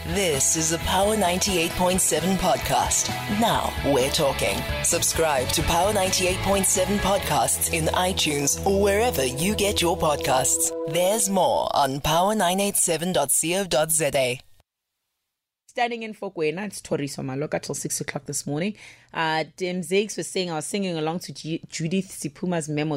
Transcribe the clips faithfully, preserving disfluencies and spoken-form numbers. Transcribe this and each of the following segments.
This is a Power ninety-eight point seven podcast. Now we're talking. Subscribe to Power ninety-eight point seven podcasts in iTunes or wherever you get your podcasts. There's more on power nine eight seven dot co dot za. Standing in for Kwena, it's Toriso Maloka till six o'clock this morning. Uh, Dim Zakes was saying I was singing along to G- Judith Sipuma's memo.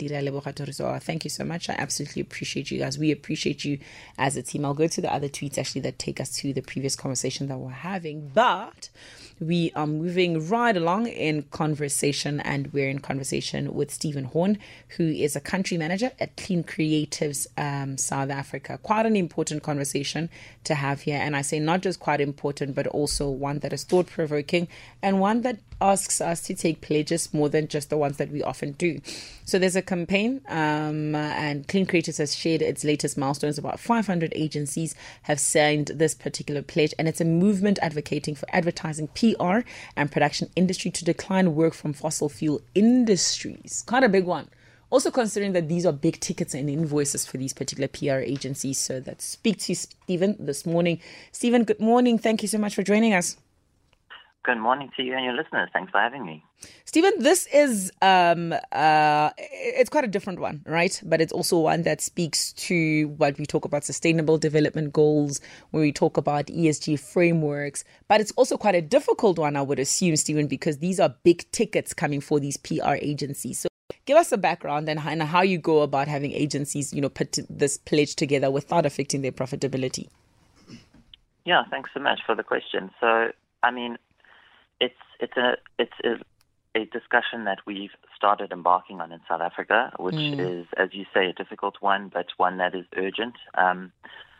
Thank you so much. I absolutely appreciate you guys. We appreciate you as a team. I'll go to the other tweets actually that take us to the previous conversation that we're having. But we are moving right along in conversation, and we're in conversation with Stephen Horn, who is a country manager at Clean Creatives um, South Africa. Quite an important conversation to have here. And I say not just quite important, but also one that is thought-provoking and one that asks us to take pledges more than just the ones that we often do. So there's a campaign um, and Clean Creatives has shared its latest milestones. About five hundred agencies have signed this particular pledge, and it's a movement advocating for advertising, P R and production industry to decline work from fossil fuel industries. Quite a big one. Also considering that these are big tickets and invoices for these particular P R agencies. So let's speak to Stephen this morning. Stephen, good morning. Thank you so much for joining us. Good morning to you and your listeners. Thanks for having me. Stephen, this is, um, uh, it's quite a different one, right? But it's also one that speaks to what we talk about sustainable development goals, when we talk about E S G frameworks. But it's also quite a difficult one, I would assume, Stephen, because these are big tickets coming for these P R agencies. So give us a background and how you go about having agencies, you know, put this pledge together without affecting their profitability. Yeah, thanks so much for the question. So, I mean, it's it's a it's a, a discussion that we've started embarking on in South Africa, which mm. is, as you say, a difficult one, but one that is urgent. Um,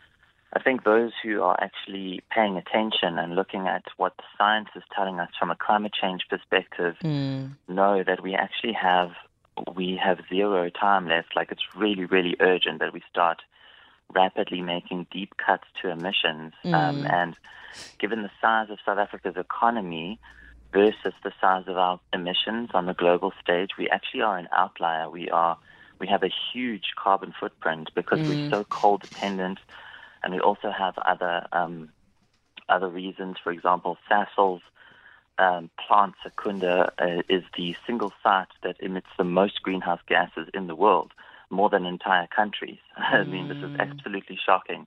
I think those who are actually paying attention and looking at what the science is telling us from a climate change perspective mm. know that we actually have we have zero time left. Like, it's really, really urgent that we start rapidly making deep cuts to emissions. Mm. Um, and given the size of South Africa's economy versus the size of our emissions on the global stage, we actually are an outlier. We are we have a huge carbon footprint because mm. we're so coal dependent, and we also have other um, other reasons. For example, Sasol's Um, plant Secunda uh, is the single site that emits the most greenhouse gases in the world, more than entire countries. I mean, this is absolutely shocking.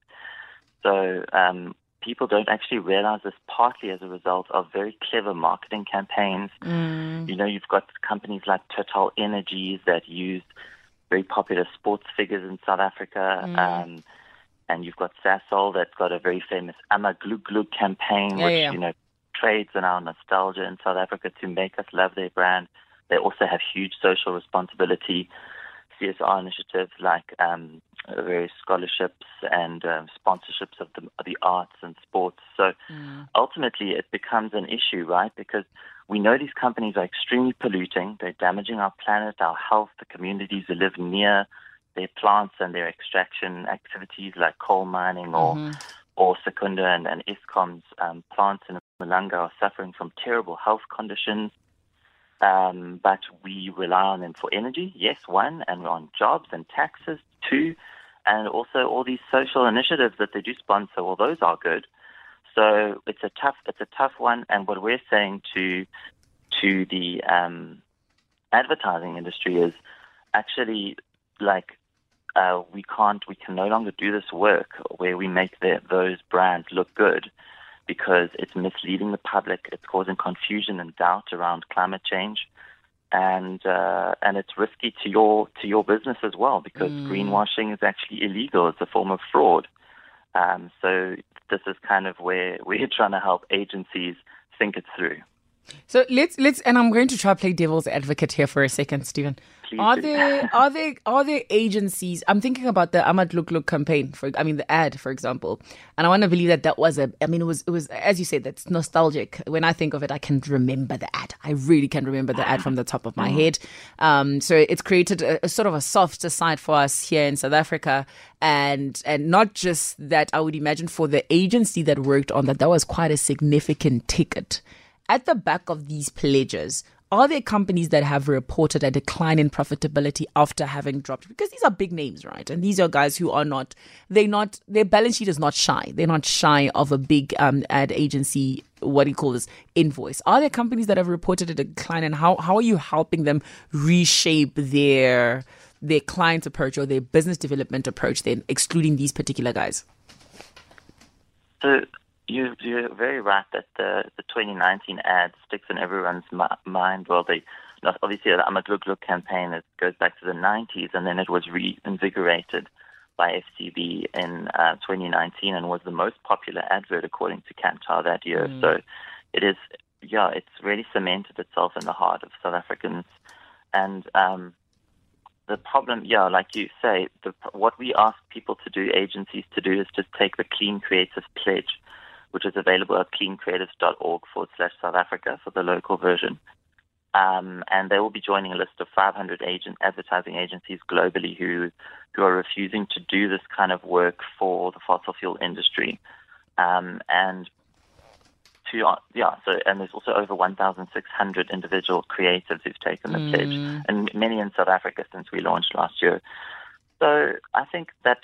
So um, people don't actually realize this, partly as a result of very clever marketing campaigns. Mm. You know, you've got companies like Total Energies that use very popular sports figures in South Africa. Mm. Um, and you've got Sasol that's got a very famous Ama Glug Glug campaign, yeah, which, yeah. you know, trades on our nostalgia in South Africa to make us love their brand. They also have huge social responsibility, C S R initiatives like um, various scholarships and um, sponsorships of the, of the arts and sports. So mm. ultimately it becomes an issue, right? Because we know these companies are extremely polluting. They're damaging our planet, our health, the communities that live near their plants and their extraction activities like coal mining or mm-hmm. or Secunda and, and Eskom's um, plants in Malanga are suffering from terrible health conditions. Um, but we rely on them for energy, yes, one, and on jobs and taxes, two, and also all these social initiatives that they do sponsor. Well, those are good. So it's a tough, it's a tough one. And what we're saying to to the um, advertising industry is actually like. Uh, we can't, we can no longer do this work where we make the, those brands look good because it's misleading the public, it's causing confusion and doubt around climate change, and uh, and it's risky to your to your business as well because mm. greenwashing is actually illegal. It's a form of fraud. Um, so this is kind of where we're trying to help agencies think it through. So let's let's, and I'm going to try to play devil's advocate here for a second, Stephen. Please are do. there are there are there agencies? I'm thinking about the Ahmad Look Look campaign. For I mean, the ad, for example, and I want to believe that that was a. I mean, it was it was as you said, that's nostalgic. When I think of it, I can remember the ad. I really can remember the ad from the top of my head. Um, so it's created a, a sort of a softer side for us here in South Africa, and and not just that. I would imagine for the agency that worked on that, that was quite a significant ticket. At the back of these pledges, are there companies that have reported a decline in profitability after having dropped? Because these are big names, right? And these are guys who are not, they're not, their balance sheet is not shy. They're not shy of a big um, ad agency, what do you call this, invoice. Are there companies that have reported a decline, and how, how are you helping them reshape their their client approach or their business development approach then, excluding these particular guys? So you, you're very right that the, the twenty nineteen ad sticks in everyone's mi- mind. Well, they obviously the I'm a Gluk Gluk campaign, it goes back to the nineties, and then it was reinvigorated by F C B in uh, twenty nineteen and was the most popular advert according to Kantar that year. Mm. So it is, yeah, it's really cemented itself in the heart of South Africans. And um, the problem, yeah, like you say, the, what we ask people to do, agencies to do, is just take the Clean Creative Pledge, which is available at cleancreatives.org forward slash South Africa for the local version. Um, and they will be joining a list of five hundred agent advertising agencies globally who who are refusing to do this kind of work for the fossil fuel industry. Um, and to yeah, so and there's also over one thousand six hundred individual creatives who've taken the mm. pledge, and many in South Africa since we launched last year. So I think that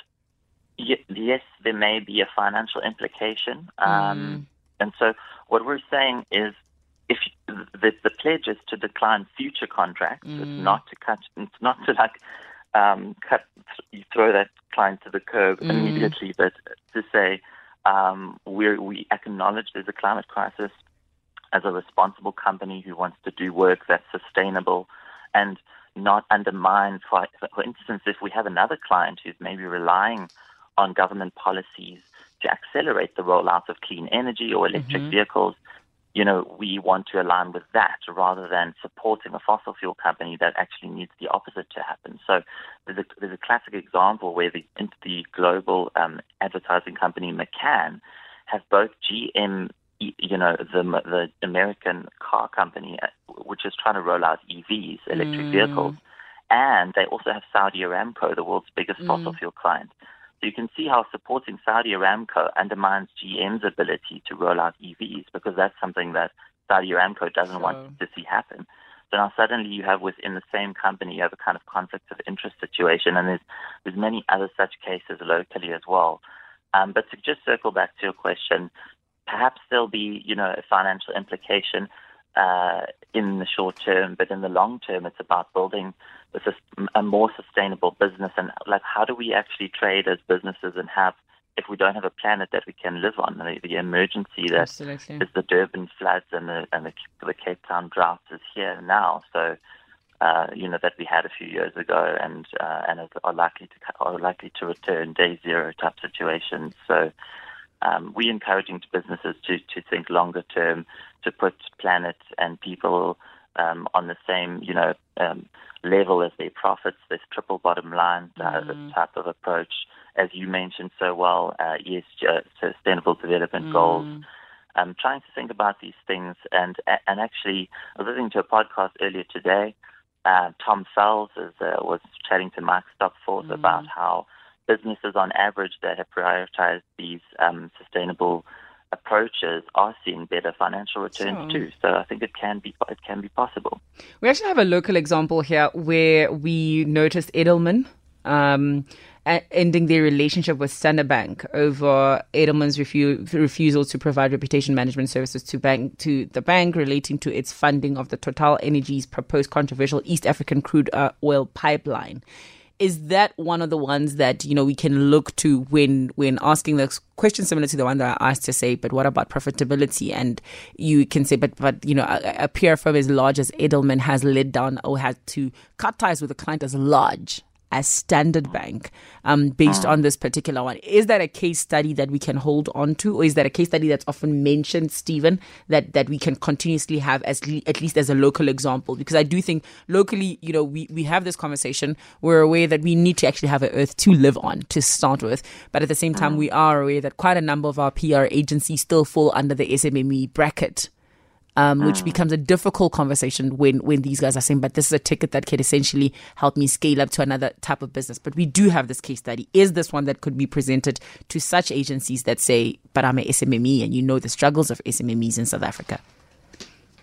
yes, there may be a financial implication, um, mm. and so what we're saying is, if the, the pledge is to decline future contracts, mm. it's not to cut, it's not to like um, cut, you throw that client to the curb mm. immediately, but to say um, we we acknowledge there's a climate crisis as a responsible company who wants to do work that's sustainable and not undermine. For, for instance, if we have another client who's maybe relying on government policies to accelerate the rollout of clean energy or electric mm-hmm. vehicles, you know, we want to align with that rather than supporting a fossil fuel company that actually needs the opposite to happen. So there's a, there's a classic example where the, the global um, advertising company McCann have both G M, you know, the the American car company, which is trying to roll out E Vs, electric mm. vehicles, and they also have Saudi Aramco, the world's biggest mm. fossil fuel client. So you can see how supporting Saudi Aramco undermines G M's ability to roll out E Vs, because that's something that Saudi Aramco doesn't sure. want to see happen. So now suddenly you have within the same company, you have a kind of conflict of interest situation, and there's there's many other such cases locally as well. Um, but to just circle back to your question, perhaps there'll be, you know, a financial implication uh, in the short term, but in the long term, it's about building a, a more sustainable business. And like, how do we actually trade as businesses and have, if we don't have a planet that we can live on, the, the emergency that Absolutely. is the Durban floods and the and the, the Cape Town drought is here now. So, uh, you know, that we had a few years ago, and uh, and are likely to are likely to return day zero type situations. So. Um, we're encouraging businesses to, to think longer term, to put planet and people um, on the same, you know, um, level as their profits. This triple bottom line uh, mm. type of approach, as you mentioned so well, uh, E S G, uh, sustainable development mm. goals. Um, trying to think about these things, and and actually, I was listening to a podcast earlier today. Uh, Tom Fells is, uh, was chatting to Mike Stopforth mm. about how businesses on average that have prioritized these um, sustainable approaches are seeing better financial returns sure. too. So I think it can be it can be possible. We actually have a local example here where we noticed Edelman um, ending their relationship with Standard Bank over Edelman's refu- refusal to provide reputation management services to bank to the bank relating to its funding of the Total Energies proposed controversial East African crude uh, oil pipeline. Is that one of the ones that, you know, we can look to when when asking the question similar to the one that I asked to say, but what about profitability? And you can say, but, but you know, a, a P R firm as large as Edelman has let down or had to cut ties with a client as large as Standard Bank um, based on this particular one. Is that a case study that we can hold on to, or is that a case study that's often mentioned, Stephen, that, that we can continuously have as le- at least as a local example? Because I do think locally, you know, we, we have this conversation. We're aware that we need to actually have an earth to live on to start with. But at the same time, we are aware that quite a number of our P R agencies still fall under the S M M E bracket. Um, which mm. becomes a difficult conversation when, when these guys are saying, but this is a ticket that can essentially help me scale up to another type of business. But we do have this case study. Is this one that could be presented to such agencies that say, but I'm a S M M E and you know the struggles of S M M Es in South Africa?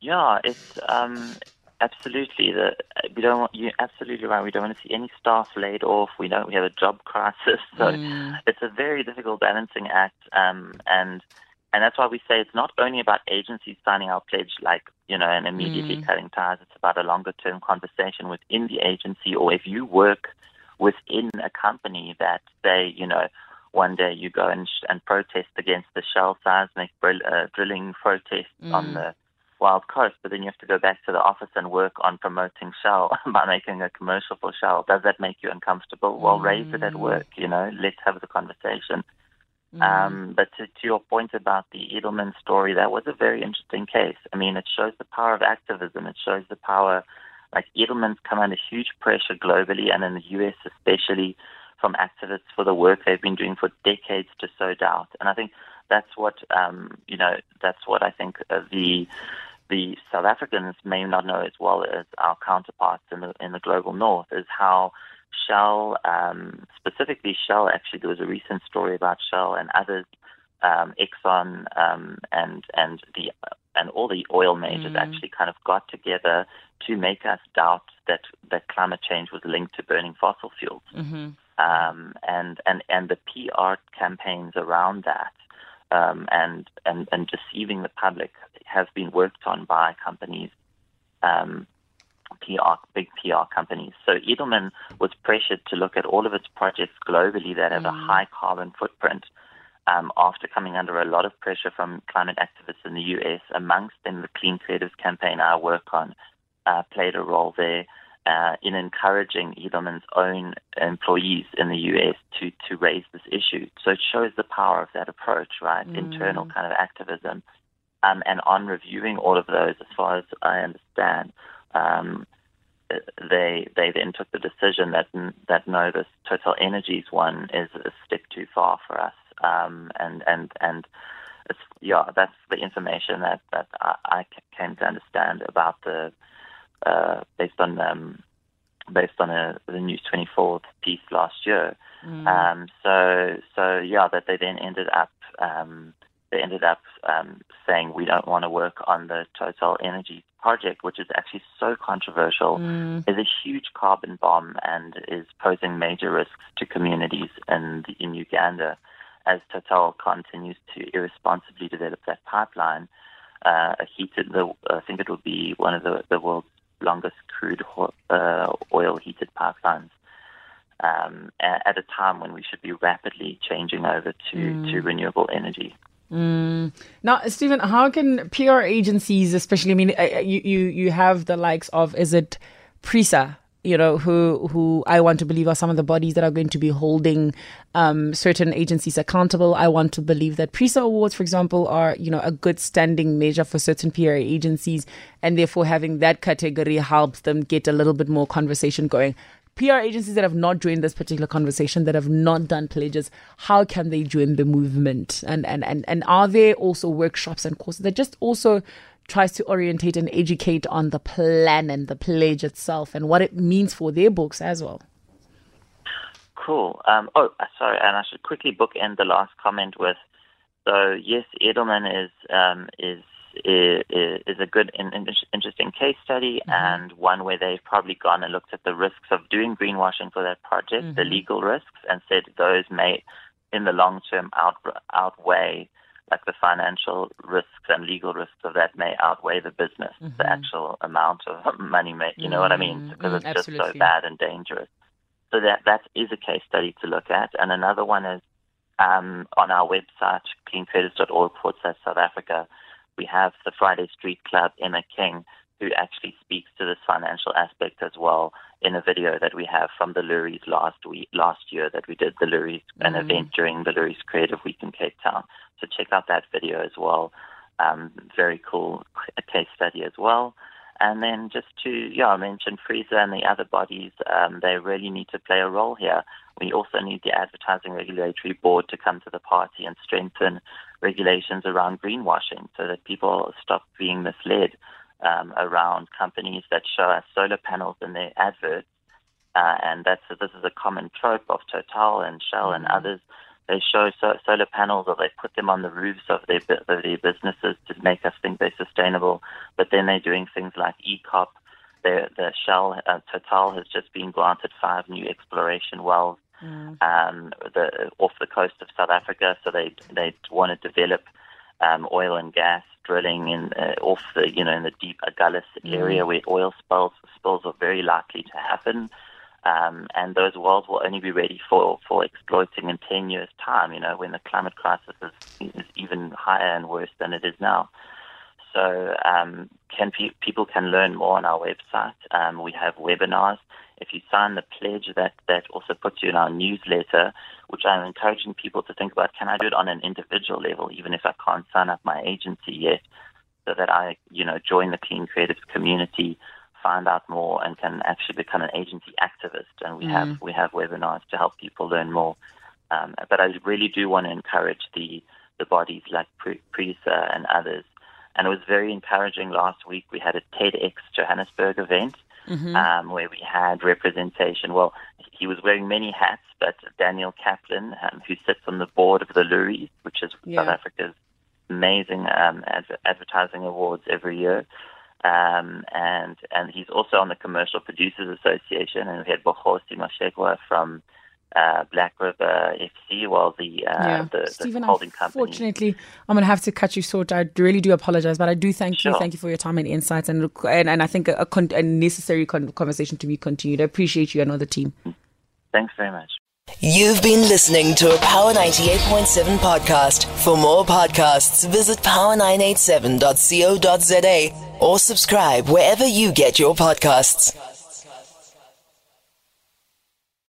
Yeah, it's um, absolutely the we don't want you absolutely right. We don't want to see any staff laid off. We don't. We have a job crisis, so Mm. it's a very difficult balancing act. Um, and and that's why we say it's not only about agencies signing our pledge, like you know, and immediately Mm. cutting ties. It's about a longer term conversation within the agency, or if you work within a company that say, you know, one day you go and, sh- and protest against the Shell seismic brill- uh, drilling protest Mm. on the Wild Coast, but then you have to go back to the office and work on promoting Shell by making a commercial for Shell. Does that make you uncomfortable? Well, raise it at work, you know, let's have the conversation. Mm. Um, but to, to your point about the Edelman story, that was a very interesting case. I mean, it shows the power of activism. It shows the power, like Edelman's come under huge pressure globally and in the U S especially from activists for the work they've been doing for decades to sow doubt. And I think that's what, um, you know, that's what I think uh, the the South Africans may not know as well as our counterparts in the in the global north is how Shell, um, specifically Shell, actually there was a recent story about Shell and others, um, Exxon, um, and and the and all the oil majors Mm. actually kind of got together to make us doubt that that climate change was linked to burning fossil fuels. Mm-hmm. Um, and and and the P R campaigns around that um, and and and deceiving the public has been worked on by companies. Um, P R, big P R companies. So Edelman was pressured to look at all of its projects globally that have Mm. a high carbon footprint um, after coming under a lot of pressure from climate activists in the U S. Amongst them, the Clean Creatives campaign I work on uh, played a role there uh, in encouraging Edelman's own employees in the U S to, to raise this issue. So it shows the power of that approach, right? Mm. Internal kind of activism. Um, and on reviewing all of those, as far as I understand, Um, they they then took the decision that that no, this Total Energies one is a step too far for us, um, and and and it's, yeah, that's the information that that I, I came to understand about the uh, based on um, based on a, the News twenty-four piece last year. Mm. Um, so so yeah, that they then ended up. Um, They ended up um, saying we don't want to work on the Total Energy project, which is actually so controversial, Mm. is a huge carbon bomb and is posing major risks to communities in, in Uganda as Total continues to irresponsibly develop that pipeline. Uh, a heated, the, I think it will be one of the, the world's longest crude uh, oil heated pipelines. Um, at a time when we should be rapidly changing over to, Mm. to renewable energy. Mm. Now, Stephen, how can P R agencies, especially, I mean, uh, you, you, you have the likes of, is it PRISA, you know, who, who I want to believe are some of the bodies that are going to be holding um, certain agencies accountable. I want to believe that PRISA awards, for example, are, you know, a good standing measure for certain P R agencies, and therefore having that category helps them get a little bit more conversation going. P R agencies that have not joined this particular conversation, that have not done pledges, how can they join the movement? And and, and, and are there also workshops and courses that just also tries to orientate and educate on the plan and the pledge itself and what it means for their books as well? Cool. Um, oh, sorry, and I should quickly bookend the last comment with, so yes, Edelman is um, is is is a good and interesting case study, mm-hmm. and one where they've probably gone and looked at the risks of doing greenwashing for that project, mm-hmm. the legal risks, and said those may, in the long term, out, outweigh, like the financial risks and legal risks of that may outweigh the business, mm-hmm. the actual amount of money made, you know mm-hmm. what I mean? Because mm-hmm. it's Absolutely. Just so bad and dangerous. So that that is a case study to look at. And another one is um, on our website, clean creatives dot org forward slash South Africa. We have the Friday Street Club, Emma King, who actually speaks to this financial aspect as well in a video that we have from the Luries last week, last year that we did the Luries, mm. an event during the Luries Creative Week in Cape Town. So check out that video as well. Um, very cool case study as well. And then just to, yeah, I mentioned Frieza and the other bodies, um, they really need to play a role here. We also need the Advertising Regulatory Board to come to the party and strengthen regulations around greenwashing so that people stop being misled um, around companies that show us solar panels in their adverts. Uh, and that's this is a common trope of Total and Shell mm-hmm. and others. they show so, solar panels, or they put them on the roofs of their of their businesses to make us think they're sustainable. But then they're doing things like E COP. The the Shell uh, Total has just been granted five new exploration wells mm. um, the, off the coast of South Africa. So they they want to develop um, oil and gas drilling in uh, off the you know in the deep Agulhas area mm. where oil spills spills are very likely to happen. Um, and those wells will only be ready for, for exploiting in ten years' time, you know, when the climate crisis is, is even higher and worse than it is now. So um, can pe- people can learn more on our website. Um, we have webinars. If you sign the pledge, that, that also puts you in our newsletter, which I'm encouraging people to think about, can I do it on an individual level, even if I can't sign up my agency yet, so that I, you know, join the Clean Creatives community, find out more, and can actually become an agency activist. And we mm. have we have webinars to help people learn more. Um, but I really do want to encourage the the bodies like PRISA and others. And it was very encouraging last week. We had a TEDx Johannesburg event mm-hmm. um, where we had representation. Well, he was wearing many hats, but Daniel Kaplan, um, who sits on the board of the Loeries, which is yeah. South Africa's amazing um, ad- advertising awards every year. Um, and and he's also on the Commercial Producers Association, and we had Bohosi Mashekwa from uh, Black River F C, while the, uh, yeah. the, Stephen, the holding company. Unfortunately, I'm going to have to cut you short. I really do apologize, but I do thank sure. you. Thank you for your time and insights, and and, and I think a, a, con- a necessary con- conversation to be continued. I appreciate you and all the team. Thanks very much. You've been listening to a Power ninety-eight point seven podcast. For more podcasts, visit power nine eight seven dot co dot za or subscribe wherever you get your podcasts.